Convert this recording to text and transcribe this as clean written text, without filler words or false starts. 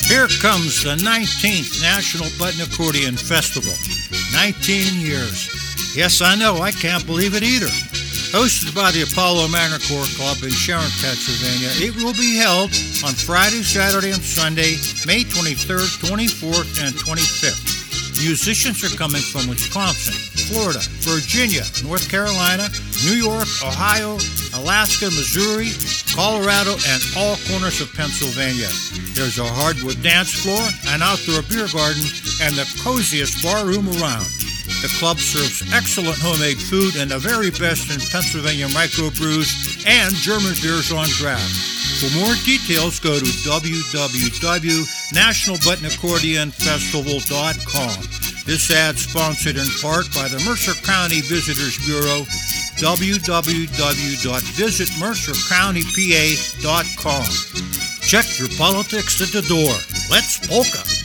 Here comes the 19th National Button Accordion Festival. 19 years. Yes, I know, I can't believe it either. Hosted by the Apollo Manicore Club in Sharon, Pennsylvania, it will be held on Friday, Saturday, and Sunday, May 23rd, 24th, and 25th. Musicians are coming from Wisconsin, Florida, Virginia, North Carolina, New York, Ohio, Alaska, Missouri, Colorado, and all corners of Pennsylvania. There's a hardwood dance floor, an outdoor beer garden, and the coziest bar room around. The club serves excellent homemade food and the very best in Pennsylvania microbrews and German beers on draft. For more details, go to www.nationalbuttonaccordionfestival.com. This ad sponsored in part by the Mercer County Visitors Bureau, www.visitmercercountypa.com. Check your politics at the door. Let's polka.